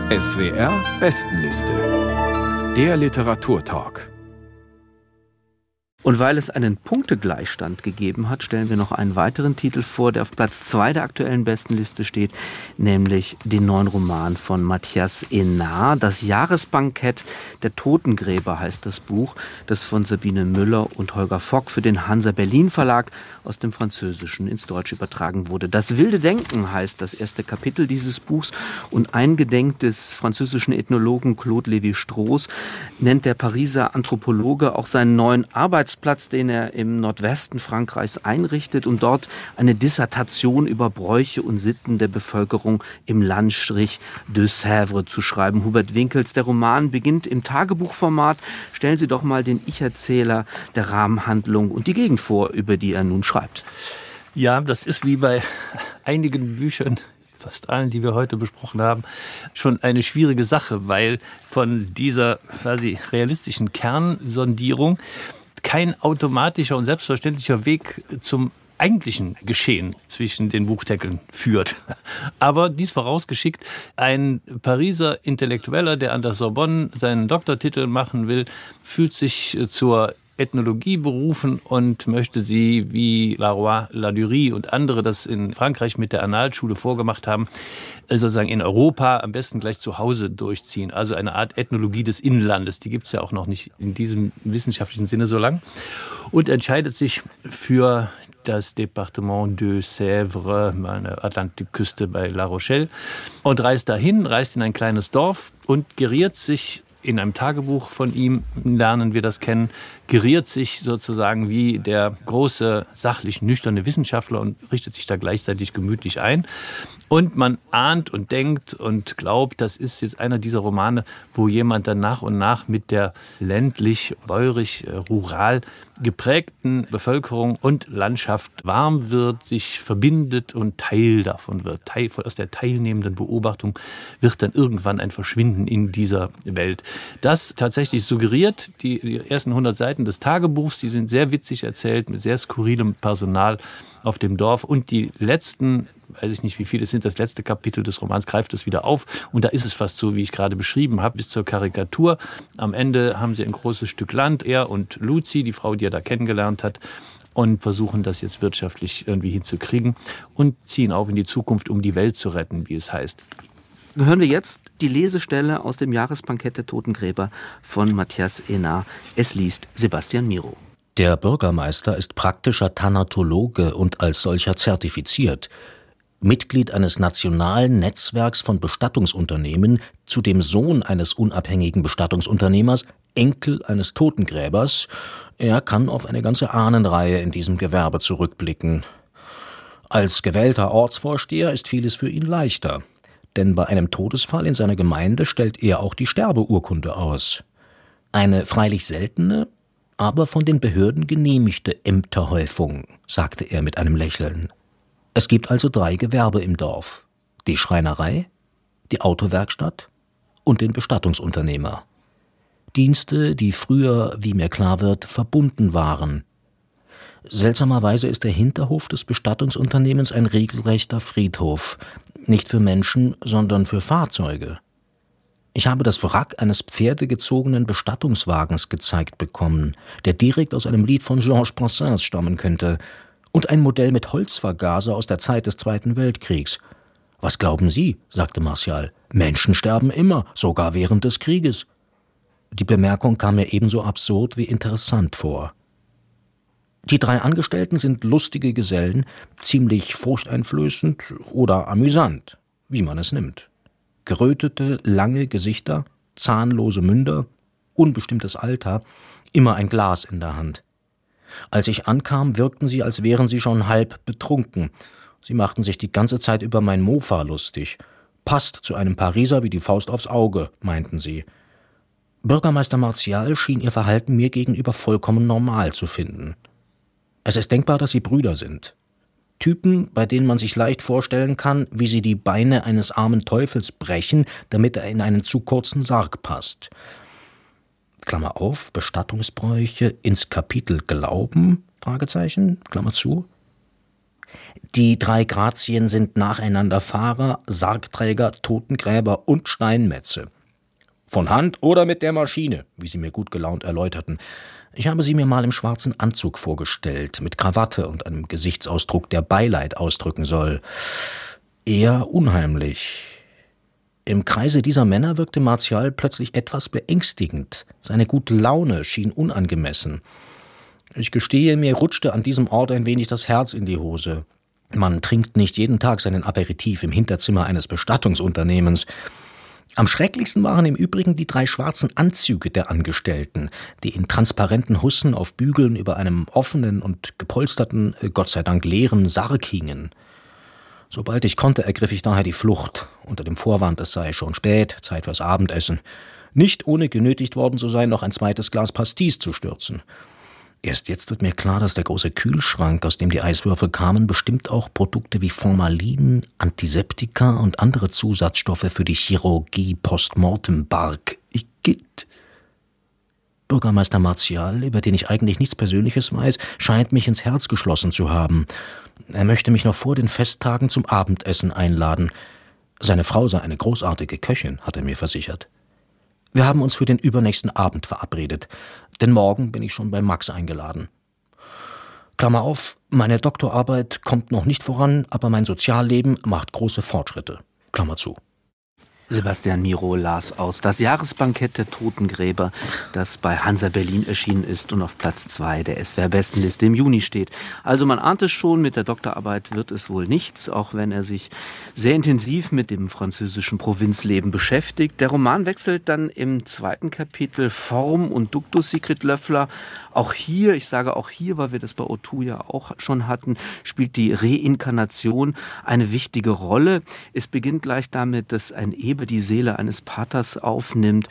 SWR Bestenliste. Der Literaturtalk. Und weil es einen Punktegleichstand gegeben hat, stellen wir noch einen weiteren Titel vor, der auf Platz 2 der aktuellen Bestenliste steht, nämlich den neuen Roman von Matthias Hénard. Das Jahresbankett der Totengräber heißt das Buch, das von Sabine Müller und Holger Fock für den Hansa Berlin Verlag aus dem Französischen ins Deutsche übertragen wurde. Das wilde Denken heißt das erste Kapitel dieses Buchs und eingedenk des französischen Ethnologen Claude Lévi-Strauss nennt der Pariser Anthropologe auch seinen neuen Arbeitsplatz, den er im Nordwesten Frankreichs einrichtet, um dort eine Dissertation über Bräuche und Sitten der Bevölkerung im Landstrich de Sèvres zu schreiben. Hubert Winkels, der Roman beginnt im Tagebuchformat. Stellen Sie doch mal den Ich-Erzähler der Rahmenhandlung und die Gegend vor, über die er nun schreibt. Ja, das ist wie bei einigen Büchern, fast allen, die wir heute besprochen haben, schon eine schwierige Sache, weil von dieser quasi realistischen Kernsondierung kein automatischer und selbstverständlicher Weg zum eigentlichen Geschehen zwischen den Buchdeckeln führt. Aber dies vorausgeschickt, ein Pariser Intellektueller, der an der Sorbonne seinen Doktortitel machen will, fühlt sich zur Ethnologie berufen und möchte sie, wie Laroy, Ladurie und andere das in Frankreich mit der Annales-Schule vorgemacht haben, sozusagen in Europa am besten gleich zu Hause durchziehen. Also eine Art Ethnologie des Inlandes. Die gibt es ja auch noch nicht in diesem wissenschaftlichen Sinne so lang. Und entscheidet sich für das Departement de Sèvres, eine Atlantikküste bei La Rochelle, und reist dahin, reist in ein kleines Dorf und geriert sich in einem Tagebuch von ihm, lernen wir das kennen, geriert sich sozusagen wie der große, sachlich nüchterne Wissenschaftler und richtet sich da gleichzeitig gemütlich ein. Und man ahnt und denkt und glaubt, das ist jetzt einer dieser Romane, wo jemand dann nach und nach mit der ländlich, bäuerisch, rural geprägten Bevölkerung und Landschaft warm wird, sich verbindet und Teil davon wird. Aus der teilnehmenden Beobachtung wird dann irgendwann ein Verschwinden in dieser Welt. Das tatsächlich suggeriert die ersten 100 Seiten des Tagebuchs, die sind sehr witzig erzählt, mit sehr skurrilem Personal auf dem Dorf. Und die letzten, weiß ich nicht wie viele es sind, das letzte Kapitel des Romans greift es wieder auf. Und da ist es fast so, wie ich gerade beschrieben habe, bis zur Karikatur. Am Ende haben sie ein großes Stück Land, er und Lucy, die Frau, die er da kennengelernt hat, und versuchen das jetzt wirtschaftlich irgendwie hinzukriegen und ziehen auf in die Zukunft, um die Welt zu retten, wie es heißt. Hören wir jetzt die Lesestelle aus dem Jahresbankett der Totengräber von Matthias Hénard. Es liest Sebastian Miro. Der Bürgermeister ist praktischer Thanatologe und als solcher zertifiziert. Mitglied eines nationalen Netzwerks von Bestattungsunternehmen, zudem Sohn eines unabhängigen Bestattungsunternehmers, Enkel eines Totengräbers. Er kann auf eine ganze Ahnenreihe in diesem Gewerbe zurückblicken. Als gewählter Ortsvorsteher ist vieles für ihn leichter. Denn bei einem Todesfall in seiner Gemeinde stellt er auch die Sterbeurkunde aus. Eine freilich seltene, aber von den Behörden genehmigte Ämterhäufung, sagte er mit einem Lächeln. Es gibt also 3 Gewerbe im Dorf: die Schreinerei, die Autowerkstatt und den Bestattungsunternehmer. Dienste, die früher, wie mir klar wird, verbunden waren. Seltsamerweise ist der Hinterhof des Bestattungsunternehmens ein regelrechter Friedhof, nicht für Menschen, sondern für Fahrzeuge. Ich habe das Wrack eines pferdegezogenen Bestattungswagens gezeigt bekommen, der direkt aus einem Lied von Georges Brassens stammen könnte, und ein Modell mit Holzvergaser aus der Zeit des Zweiten Weltkriegs. »Was glauben Sie?«, sagte Martial. »Menschen sterben immer, sogar während des Krieges.« Die Bemerkung kam mir ebenso absurd wie interessant vor. Die 3 Angestellten sind lustige Gesellen, ziemlich furchteinflößend oder amüsant, wie man es nimmt. Gerötete, lange Gesichter, zahnlose Münder, unbestimmtes Alter, immer ein Glas in der Hand. Als ich ankam, wirkten sie, als wären sie schon halb betrunken. Sie machten sich die ganze Zeit über mein Mofa lustig. Passt zu einem Pariser wie die Faust aufs Auge, meinten sie. Bürgermeister Martial schien ihr Verhalten mir gegenüber vollkommen normal zu finden. Es ist denkbar, dass sie Brüder sind. Typen, bei denen man sich leicht vorstellen kann, wie sie die Beine eines armen Teufels brechen, damit er in einen zu kurzen Sarg passt. Klammer auf, Bestattungsbräuche ins Kapitel Glauben, Fragezeichen, Klammer zu. Die 3 Grazien sind nacheinander Fahrer, Sargträger, Totengräber und Steinmetze. Von Hand oder mit der Maschine, wie sie mir gut gelaunt erläuterten. Ich habe sie mir mal im schwarzen Anzug vorgestellt, mit Krawatte und einem Gesichtsausdruck, der Beileid ausdrücken soll. Eher unheimlich. Im Kreise dieser Männer wirkte Martial plötzlich etwas beängstigend. Seine gute Laune schien unangemessen. Ich gestehe, mir rutschte an diesem Ort ein wenig das Herz in die Hose. Man trinkt nicht jeden Tag seinen Aperitif im Hinterzimmer eines Bestattungsunternehmens. Am schrecklichsten waren im Übrigen die 3 schwarzen Anzüge der Angestellten, die in transparenten Hussen auf Bügeln über einem offenen und gepolsterten, Gott sei Dank leeren Sarg hingen. Sobald ich konnte, ergriff ich daher die Flucht, unter dem Vorwand, es sei schon spät, Zeit fürs Abendessen, nicht ohne genötigt worden zu sein, noch ein zweites Glas Pastis zu stürzen. Erst jetzt wird mir klar, dass der große Kühlschrank, aus dem die Eiswürfel kamen, bestimmt auch Produkte wie Formalin, Antiseptika und andere Zusatzstoffe für die Chirurgie postmortem barg. Igitt. Bürgermeister Martial, über den ich eigentlich nichts Persönliches weiß, scheint mich ins Herz geschlossen zu haben. Er möchte mich noch vor den Festtagen zum Abendessen einladen. Seine Frau sei eine großartige Köchin, hat er mir versichert. Wir haben uns für den übernächsten Abend verabredet, denn morgen bin ich schon bei Max eingeladen. Klammer auf, meine Doktorarbeit kommt noch nicht voran, aber mein Sozialleben macht große Fortschritte. Klammer zu. Sebastian Miro las aus Das Jahresbankett der Totengräber, das bei Hansa Berlin erschienen ist und auf Platz 2 der SWR-Bestenliste im Juni steht. Also man ahnt es schon, mit der Doktorarbeit wird es wohl nichts, auch wenn er sich sehr intensiv mit dem französischen Provinzleben beschäftigt. Der Roman wechselt dann im 2. Kapitel Form und Duktus Sigrid Löffler. Auch hier, ich sage auch hier, weil wir das bei O2 ja auch schon hatten, spielt die Reinkarnation eine wichtige Rolle. Es beginnt gleich damit, dass ein Ehepaar die Seele eines Paters aufnimmt.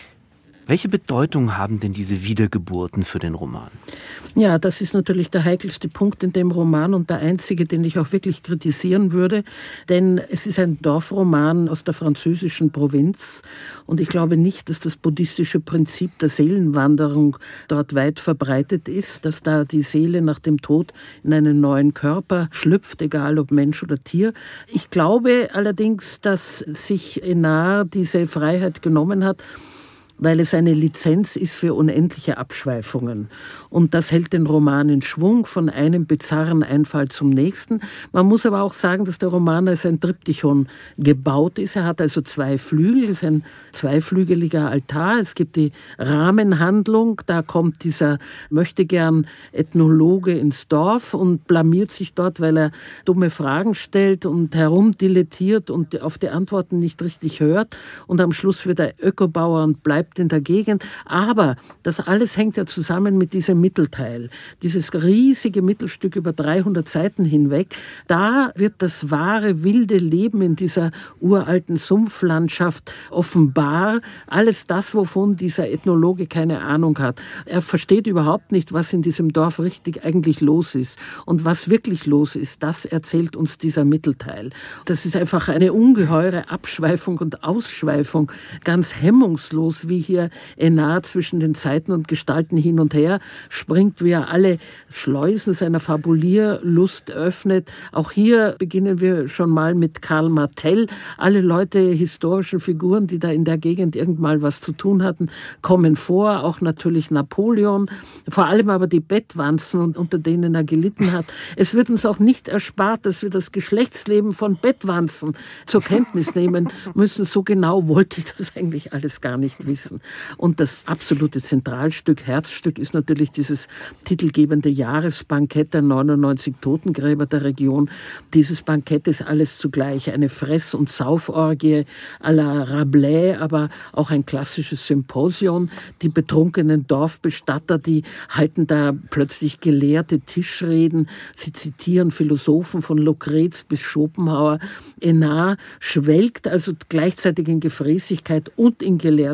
Welche Bedeutung haben denn diese Wiedergeburten für den Roman? Ja, das ist natürlich der heikelste Punkt in dem Roman und der einzige, den ich auch wirklich kritisieren würde. Denn es ist ein Dorfroman aus der französischen Provinz und ich glaube nicht, dass das buddhistische Prinzip der Seelenwanderung dort weit verbreitet ist, dass da die Seele nach dem Tod in einen neuen Körper schlüpft, egal ob Mensch oder Tier. Ich glaube allerdings, dass sich Hénard diese Freiheit genommen hat, weil es eine Lizenz ist für unendliche Abschweifungen. Und das hält den Roman in Schwung, von einem bizarren Einfall zum nächsten. Man muss aber auch sagen, dass der Roman als ein Triptychon gebaut ist. Er hat also 2 Flügel, es ist ein zweiflügeliger Altar. Es gibt die Rahmenhandlung, da kommt dieser möchtegern Ethnologe ins Dorf und blamiert sich dort, weil er dumme Fragen stellt und herumdilettiert und auf die Antworten nicht richtig hört. Und am Schluss wird er Ökobauer und bleibt in der Gegend. Aber das alles hängt ja zusammen mit diesem Mittelteil. Dieses riesige Mittelstück über 300 Seiten hinweg. Da wird das wahre, wilde Leben in dieser uralten Sumpflandschaft offenbar. Alles das, wovon dieser Ethnologe keine Ahnung hat. Er versteht überhaupt nicht, was in diesem Dorf richtig eigentlich los ist. Und was wirklich los ist, das erzählt uns dieser Mittelteil. Das ist einfach eine ungeheure Abschweifung und Ausschweifung, ganz hemmungslos, wie hier Hénard zwischen den Zeiten und Gestalten hin und her springt, wie er alle Schleusen seiner Fabulierlust öffnet. Auch hier beginnen wir schon mal mit Karl Martell. Alle Leute, historischen Figuren, die da in der Gegend irgendwann was zu tun hatten, kommen vor. Auch natürlich Napoleon. Vor allem aber die Bettwanzen, unter denen er gelitten hat. Es wird uns auch nicht erspart, dass wir das Geschlechtsleben von Bettwanzen zur Kenntnis nehmen müssen. So genau wollte ich das eigentlich alles gar nicht wissen. Und das absolute Zentralstück, Herzstück ist natürlich dieses titelgebende Jahresbankett der 99 Totengräber der Region. Dieses Bankett ist alles zugleich eine Fress- und Sauforgie à la Rabelais, aber auch ein klassisches Symposion. Die betrunkenen Dorfbestatter, die halten da plötzlich gelehrte Tischreden. Sie zitieren Philosophen von Lucrez bis Schopenhauer. Hénard schwelgt also gleichzeitig in Gefräßigkeit und in Gelehrsamkeit.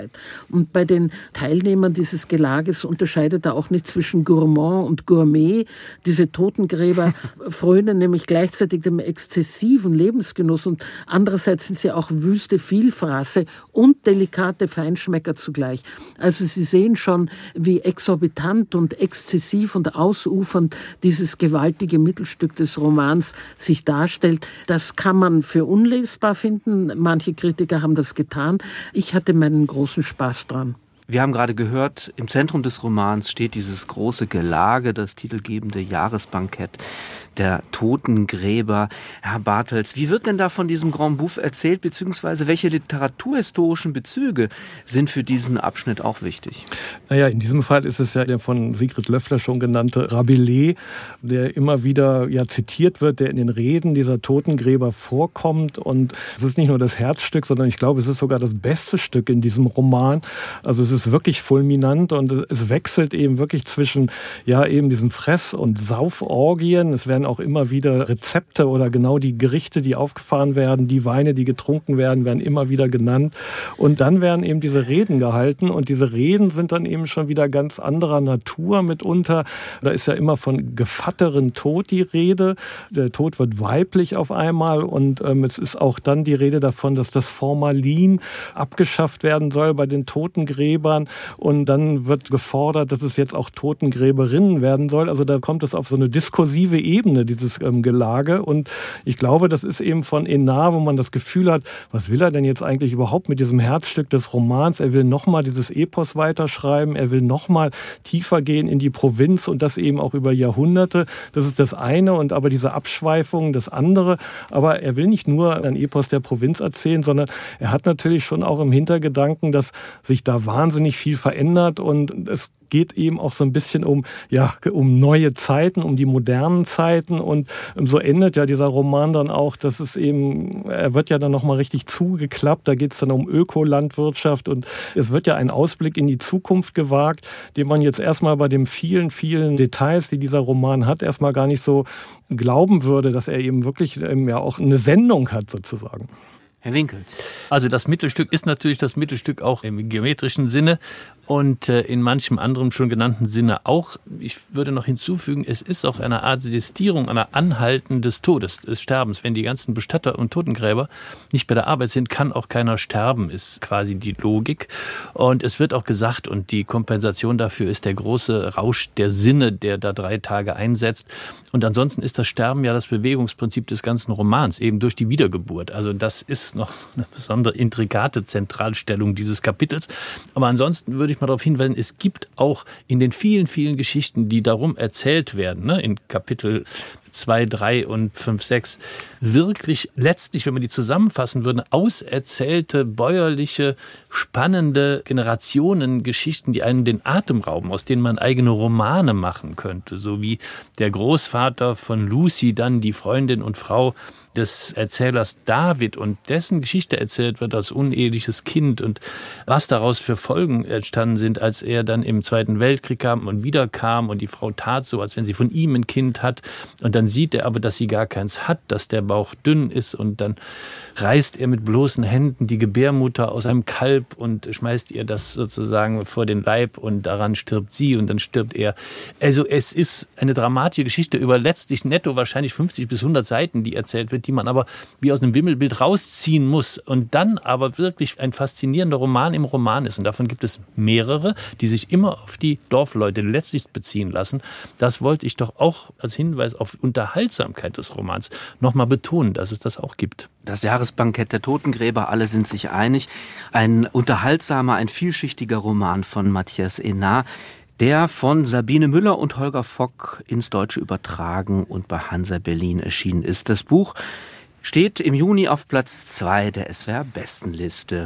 Wirklichkeit. Und bei den Teilnehmern dieses Gelages unterscheidet er auch nicht zwischen Gourmand und Gourmet. Diese Totengräber frönen nämlich gleichzeitig dem exzessiven Lebensgenuss und andererseits sind sie auch wüste Vielfraße und delikate Feinschmecker zugleich. Also Sie sehen schon, wie exorbitant und exzessiv und ausufernd dieses gewaltige Mittelstück des Romans sich darstellt. Das kann man für unlesbar finden. Manche Kritiker haben das getan. Ich hatte meinen großen Spaß dran. Wir haben gerade gehört, im Zentrum des Romans steht dieses große Gelage, das titelgebende Jahresbankett der Totengräber. Herr Bartels, wie wird denn da von diesem Grand Bouffe erzählt, beziehungsweise welche literaturhistorischen Bezüge sind für diesen Abschnitt auch wichtig? Naja, in diesem Fall ist es ja der von Sigrid Löffler schon genannte Rabelais, der immer wieder zitiert wird, der in den Reden dieser Totengräber vorkommt. Und es ist nicht nur das Herzstück, sondern ich glaube, es ist sogar das beste Stück in diesem Roman. Also es ist wirklich fulminant und es wechselt eben wirklich zwischen eben diesen Fress- und Sauforgien. Es werden auch immer wieder Rezepte oder genau die Gerichte, die aufgefahren werden, die Weine, die getrunken werden, werden immer wieder genannt. Und dann werden eben diese Reden gehalten und diese Reden sind dann eben schon wieder ganz anderer Natur mitunter. Da ist ja immer von gevatteren Tod die Rede. Der Tod wird weiblich auf einmal und es ist auch dann die Rede davon, dass das Formalin abgeschafft werden soll bei den Totengräbern und dann wird gefordert, dass es jetzt auch Totengräberinnen werden soll. Also da kommt es auf so eine diskursive Ebene, dieses Gelage. Und ich glaube, das ist eben von Hénard, wo man das Gefühl hat, was will er denn jetzt eigentlich überhaupt mit diesem Herzstück des Romans? Er will nochmal dieses Epos weiterschreiben, er will nochmal tiefer gehen in die Provinz und das eben auch über Jahrhunderte. Das ist das eine und aber diese Abschweifung das andere. Aber er will nicht nur ein Epos der Provinz erzählen, sondern er hat natürlich schon auch im Hintergedanken, dass sich da wahnsinnig viel verändert und es geht eben auch so ein bisschen um neue Zeiten, um die modernen Zeiten und so endet ja dieser Roman dann auch, dass es eben, er wird ja dann nochmal richtig zugeklappt, da geht es dann um Ökolandwirtschaft und es wird ja ein Ausblick in die Zukunft gewagt, den man jetzt erstmal bei den vielen, vielen Details, die dieser Roman hat, erstmal gar nicht so glauben würde, dass er eben wirklich auch eine Sendung hat sozusagen. Herr Winkels. Also das Mittelstück ist natürlich das Mittelstück auch im geometrischen Sinne und in manchem anderen schon genannten Sinne auch. Ich würde noch hinzufügen, es ist auch eine Art Sistierung, einer Anhalten des Todes, des Sterbens. Wenn die ganzen Bestatter und Totengräber nicht bei der Arbeit sind, kann auch keiner sterben, ist quasi die Logik. Und es wird auch gesagt, und die Kompensation dafür ist der große Rausch der Sinne, der da 3 Tage einsetzt. Und ansonsten ist das Sterben ja das Bewegungsprinzip des ganzen Romans, eben durch die Wiedergeburt. Also das ist noch eine besondere intrikate Zentralstellung dieses Kapitels. Aber ansonsten würde ich mal darauf hinweisen, es gibt auch in den vielen, vielen Geschichten, die darum erzählt werden, in Kapitel 2, 3 und 5, 6, wirklich letztlich, wenn man die zusammenfassen würde, auserzählte, bäuerliche, spannende Generationengeschichten, die einen den Atem rauben, aus denen man eigene Romane machen könnte. So wie der Großvater von Lucy, dann die Freundin und Frau des Erzählers David und dessen Geschichte erzählt wird als uneheliches Kind und was daraus für Folgen entstanden sind, als er dann im Zweiten Weltkrieg kam und wiederkam und die Frau tat so, als wenn sie von ihm ein Kind hat und dann sieht er aber, dass sie gar keins hat, dass der Bauch dünn ist und dann reißt er mit bloßen Händen die Gebärmutter aus einem Kalb und schmeißt ihr das sozusagen vor den Leib und daran stirbt sie und dann stirbt er. Also es ist eine dramatische Geschichte über letztlich netto wahrscheinlich 50 bis 100 Seiten, die erzählt wird, die man aber wie aus einem Wimmelbild rausziehen muss und dann aber wirklich ein faszinierender Roman im Roman ist. Und davon gibt es mehrere, die sich immer auf die Dorfleute letztlich beziehen lassen. Das wollte ich doch auch als Hinweis auf Unterhaltsamkeit des Romans nochmal betonen, dass es das auch gibt. Das Jahresbankett der Totengräber, alle sind sich einig. Ein unterhaltsamer, ein vielschichtiger Roman von Matthias Hénard, der von Sabine Müller und Holger Fock ins Deutsche übertragen und bei Hansa Berlin erschienen ist. Das Buch steht im Juni auf Platz 2 der SWR-Bestenliste.